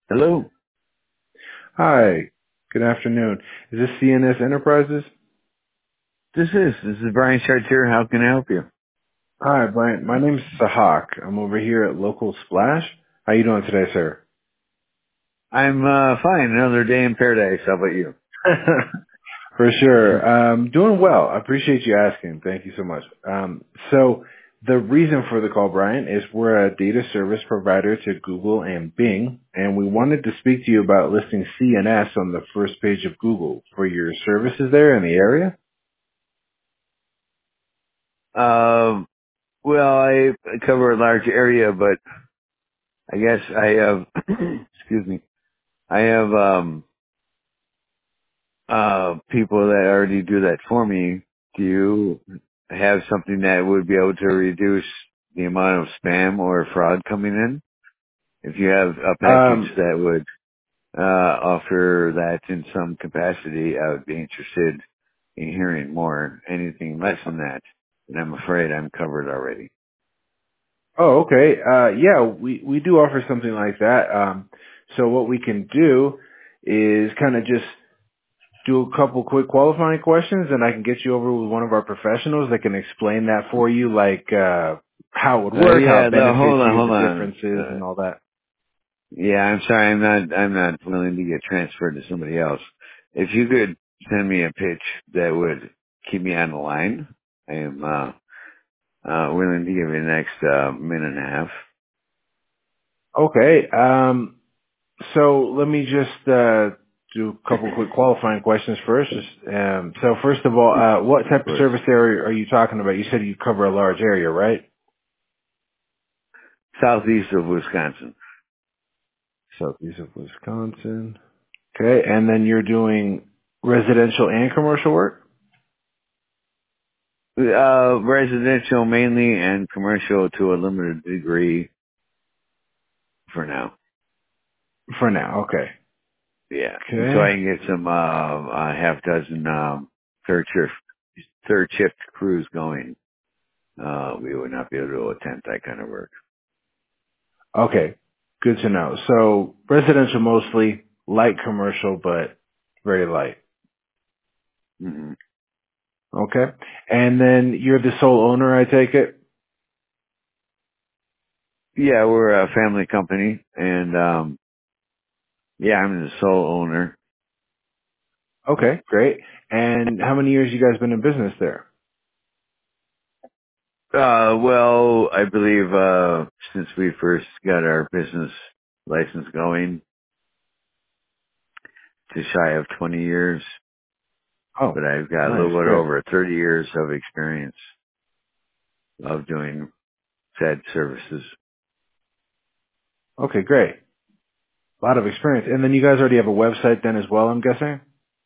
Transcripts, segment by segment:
Hello. Hi, good afternoon. Is this CNS Enterprises? This is Brian Chartier. How can I help you? Hi, Brian. My name's Sahak. I'm over here at Local Splash. How you doing today, sir? I'm fine. Another day in paradise. How about you? For sure. Doing well. I appreciate you asking. Thank you so much. So the reason for the call, Brian, is we're a data service provider to Google and Bing, and we wanted to speak to you about listing CNS on the first page of Google for your services there in the area. Well, I cover a large area, but I guess I have, excuse me, I have people that already do that for me. Do you have something that would be able to reduce the amount of spam or fraud coming in? If you have a package Um, that would offer that in some capacity, I would be interested in hearing more. Anything less than that, and I'm afraid I'm covered already. Oh, okay. Yeah, we do offer something like that. So what we can do is kind of just do a couple quick qualifying questions, and I can get you over with one of our professionals that can explain that for you, like how it would work, how Yeah, it no, benefits you, hold the on. differences, and all that. Yeah, I'm sorry, I'm not willing to get transferred to somebody else. If you could send me a pitch that would keep me on the line, I am willing to give you the next minute and a half. Okay. So let me just do a couple quick qualifying questions first. So first of all, what Of type of course. service area are you talking about? You said you cover a large area, right? Southeast of Wisconsin. Southeast of Wisconsin. Okay, and then you're doing residential and commercial work? Residential mainly and commercial to a limited degree for now. For now, okay. Yeah. Until I Okay. can get some, a half dozen, third shift crews going, we would not be able to attempt that kind of work. Okay. Good to know. So residential mostly, light commercial, but very light. Hmm. Okay. And then you're the sole owner, I take it? Yeah, we're a family company and, yeah, I'm the sole owner. Okay, great. And how many years you guys been in business there? Well, I believe, since we first got our business license going, just shy of 20 years, Oh, but I've got a nice, little bit great. over 30 years of experience of doing said services. Okay, great. A lot of experience. And then you guys already have a website then as well, I'm guessing?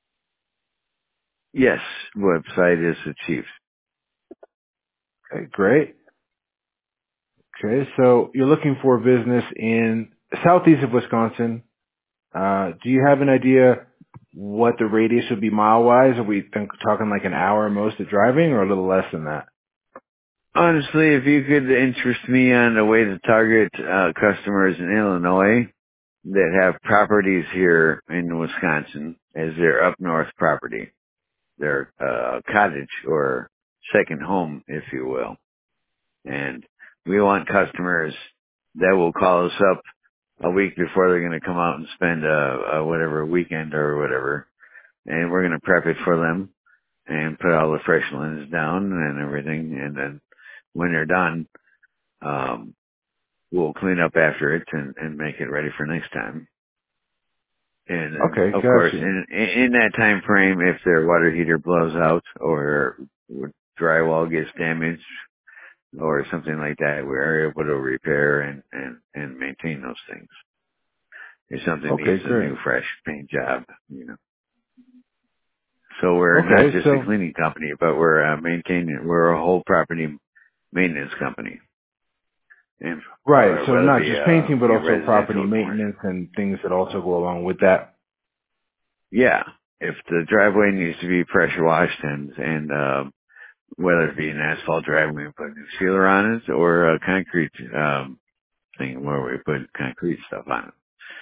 Yes, website is achieved. Okay, great. Okay, so you're looking for business in southeast of Wisconsin. Do you have an idea what the radius would be mile-wise? Are we talking like an hour most of driving or a little less than that? Honestly, if you could interest me on a way to target customers in Illinois that have properties here in Wisconsin as their up north property, their cottage or second home, if you will. And we want customers that will call us up a week before they're going to come out and spend a whatever weekend or whatever, and we're going to prep it for them and put all the fresh linens down and everything, and then when they're done, um, we'll clean up after it and make it ready for next time. And then, Okay, of got course, you. in that time frame, if their water heater blows out or drywall gets damaged or something like that, we're able to repair and maintain those things. If something Okay, needs a great. new, fresh paint job, you know. So we're not Okay, just a so, cleaning company, but we're a whole property maintenance company. And right, so whether it not be, just painting, but also property residential or commercial. maintenance and things that also go along with that. Yeah. If the driveway needs to be pressure washed whether it be an asphalt driveway and put a new sealer on it or a concrete, thing where we put concrete stuff on it.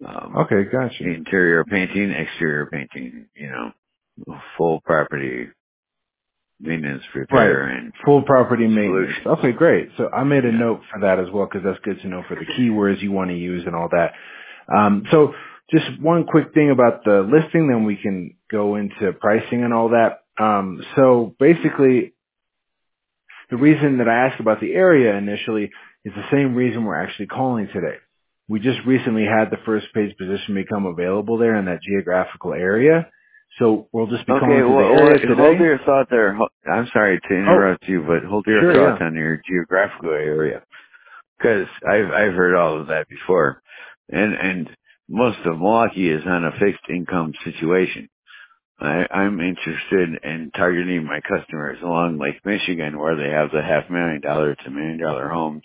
Okay, gotcha. interior painting, exterior painting, full property maintenance, Right. repair, and Full property maintenance. solutions. Okay, great. So I made a Yeah. note for that as well because that's good to know for the keywords you want to use and all that. So just one quick thing about the listing, then we can go into pricing and all that. So basically, the reason that I asked about the area initially is the same reason we're actually calling today. We just recently had the first page position become available there in that geographical area. So we'll just be Okay, calling to the well, area hold today. your thought there. I'm sorry to Oh, interrupt you, but hold your sure, thoughts yeah. on your geographical area, because I've heard all of that before, and most of Milwaukee is on a fixed income situation. I'm interested in targeting my customers along Lake Michigan, where they have the $500,000 to $1 million homes,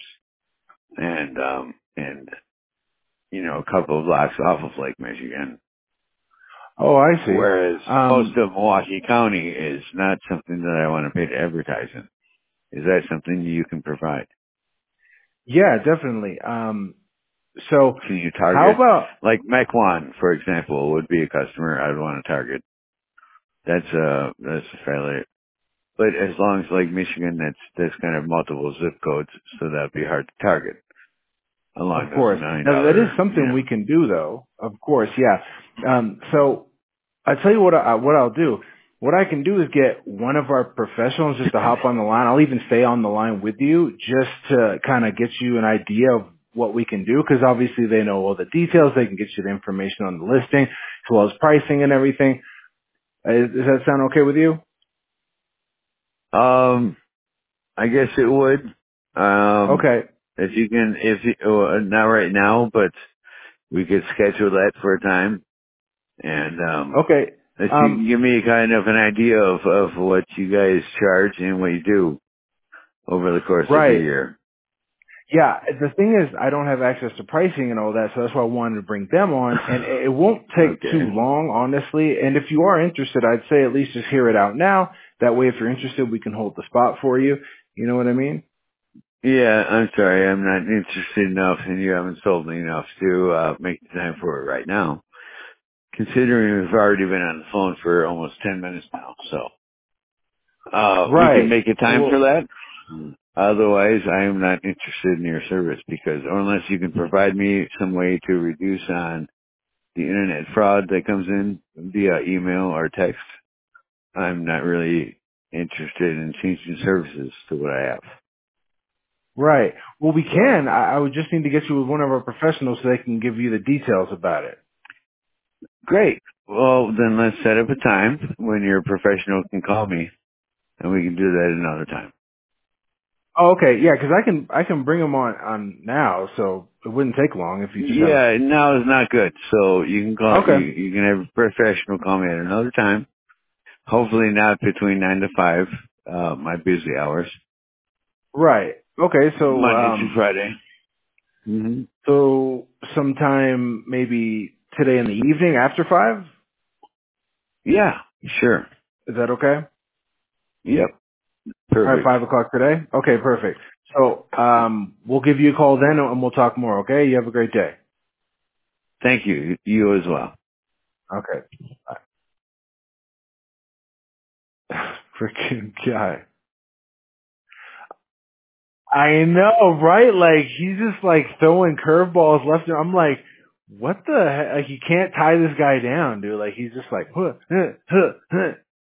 and a couple of blocks off of Lake Michigan. Oh, I see. Whereas most of Milwaukee County is not something that I want to pay to advertise in. Is that something you can provide? Yeah, definitely. So Can you how target, about, like Mequon, for example, would be a customer I'd want to target. That's a fairly, but as long as Lake Michigan, that's kind of multiple zip codes, so that'd be hard to target of along those course, $1 million, now that is something we can do though. Of course, yeah. So I tell you what I'll do. What I can do is get one of our professionals just to hop on the line. I'll even stay on the line with you just to kind of get you an idea of what we can do because obviously they know all the details. They can get you the information on the listing as well as pricing and everything. Does that sound okay with you? I guess it would. Okay. If you can, not right now, but we could schedule that for a time. And Okay. if you can give me kind of an idea of what you guys charge and what you do over the course of a Right. year. Yeah, the thing is, I don't have access to pricing and all that, so that's why I wanted to bring them on. And it won't take too Okay. long, honestly. And if you are interested, I'd say at least just hear it out now. That way, if you're interested, we can hold the spot for you. You know what I mean? Yeah, I'm sorry, I'm not interested enough and you haven't sold me enough to make the time for it right now. Considering we've already been on the phone for almost 10 minutes now, so we can Right. make a time for Well, that. Otherwise, I am not interested in your service because unless you can provide me some way to reduce on the internet fraud that comes in via email or text, I'm not really interested in changing services to what I have. right. Well, we So, can. I would just need to get you with one of our professionals so they can give you the details about it. great. Well, then let's set up a time when your professional can call me and we can do that another time. Oh, okay. Yeah, 'cause I can bring them on now, so it wouldn't take long if you just have. Yeah, now is not good. So you can call, Okay. you can have a professional call me at another time. Hopefully not between 9 to 5, my busy hours. Right. Okay. So Monday through Friday. Hmm. So sometime maybe today in the evening after 5? Yeah, sure. Is that okay? Yep. All right, Perfect. 5 o'clock today? Okay, perfect. So we'll give you a call then and we'll talk more, okay? You have a great day. Thank you. You as well. Okay. Freaking guy. I know, right? Like, he's just like throwing curveballs left and I'm like, what the heck? Like, you can't tie this guy down, dude. Like, he's just like, huh, huh, huh, huh.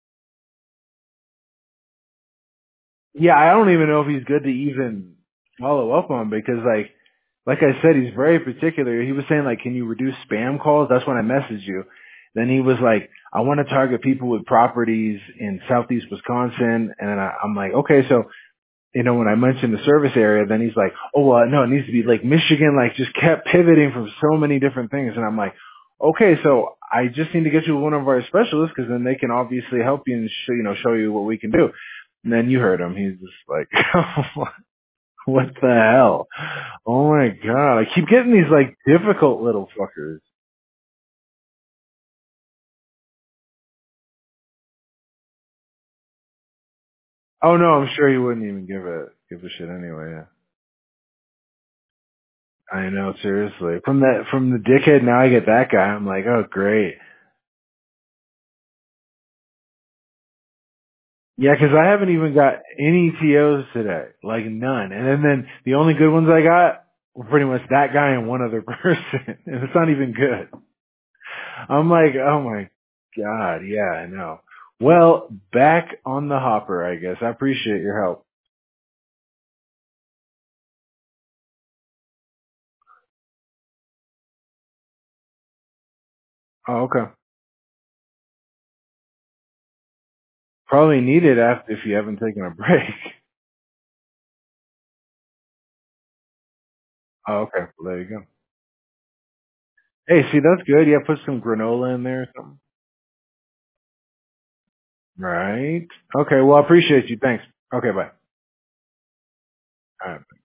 Yeah, I don't even know if he's good to even follow up on because like I said, he's very particular. He was saying like, can you reduce spam calls? That's when I messaged you. Then he was like, I want to target people with properties in Southeast Wisconsin. And then I'm like, okay, so, when I mentioned the service area, then he's like, oh, well, no, it needs to be like Michigan, like just kept pivoting from so many different things. And I'm like, okay, so I just need to get you one of our specialists because then they can obviously help you and show you what we can do. And then you heard him. He's just like, what the hell? Oh my god. I keep getting these like difficult little fuckers. Oh no, I'm sure he wouldn't even give a shit anyway, yeah. I know, seriously. From the dickhead, now I get that guy. I'm like, oh, great. Yeah, 'cause I haven't even got any TOs today. Like, none. And then the only good ones I got were pretty much that guy and one other person. And it's not even good. I'm like, oh my God. Yeah, I know. Well, back on the hopper, I guess. I appreciate your help. Oh, okay. Probably need it after if you haven't taken a break. Oh, okay. Well, there you go. Hey, see, that's good. Yeah, put some granola in there or something. Right. Okay. Well, I appreciate you. Thanks. Okay. Bye. All right.